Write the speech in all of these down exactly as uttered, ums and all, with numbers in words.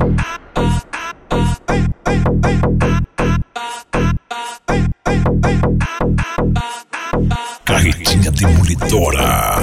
Carretinha demolidora.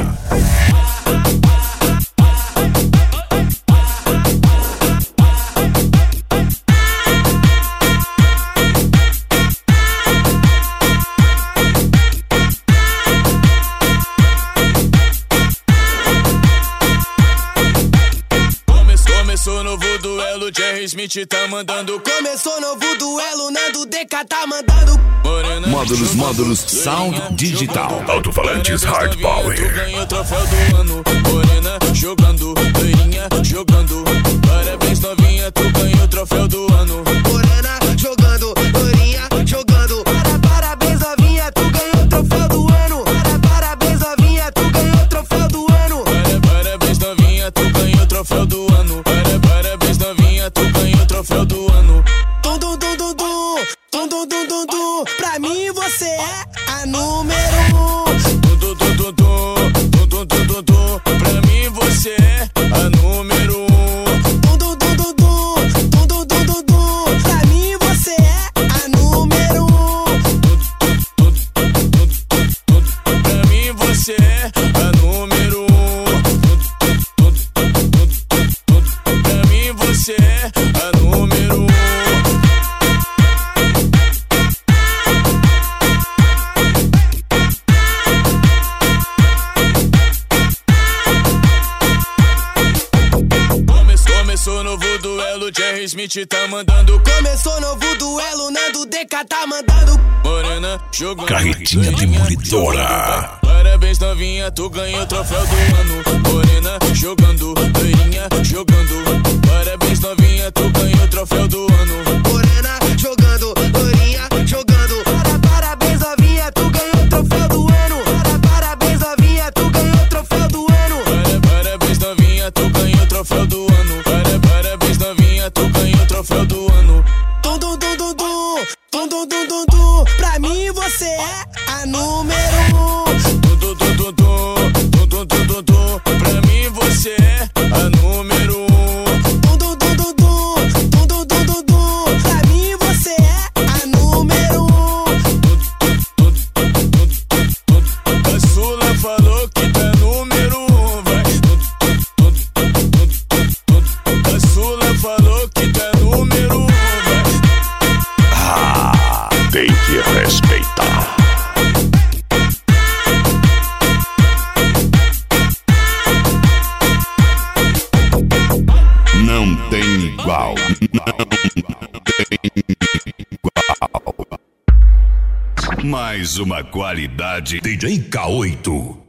Começou novo duelo, Jerry Smith tá mandando. Começou novo duelo, Nando D K tá mandando. Morena, Módulos, módulos, sound digital. Alto-falantes hard power. Tu ganhou o troféu do ano. Morena jogando, loirinha jogando. Parabéns novinha, tu ganhou o troféu do ano. Morena jogando, loirinha jogando. Para, parabéns novinha, tu ganhou o troféu do ano. Para, parabéns novinha, tu ganhou o troféu do ano. Para, parabéns novinha, tu ganhou o troféu do ano. Para, parabéns novinha, tu ganhou o troféu do ano. Tum dum dum dum dum, tum dum dum dum dum. Pra mim você é a número um. Tum dum dum dum dum, tum dum dum dum dum. Pra mim você é a número um. Tum dum dum dum dum, tum dum dum dum dum. Pra mim você é a número um. Pra mim você é a número um. Pra mim você é a número um. Começou novo duelo, Jerry Smith tá mandando. Começou novo duelo, Nando D K tá mandando. Morena jogando. Carretinha demolidora. Parabéns novinha, tu ganhou o troféu do ano. Morena jogando, loirinha jogando. Parabéns novinha, tu ganhou o troféu do ano. Morena jogando, loirinha jogando. Para, parabéns novinha, tu ganhou o troféu do ano. Para, parabéns novinha, tu ganhou o troféu do ano. Para, parabéns novinha, tu ganhou o troféu do ano. Para, parabéns novinha, tu ganhou o troféu do ano. Tum dum dum dum dum, tum dum dum dum dum. Pra mim você é a número um. Tum dum dum dum dum, tum dum dum dum dum. Pra mim você é a número um. Tum dum dum dum dum, tum dum dum dum dum. Pra mim você é a número um. A Sula falou que tá número um, vai. A Sula falou que tá número um, vai. Ah, tem que respeitar. Não tem igual. Não tem igual. Mais uma qualidade D J K oito.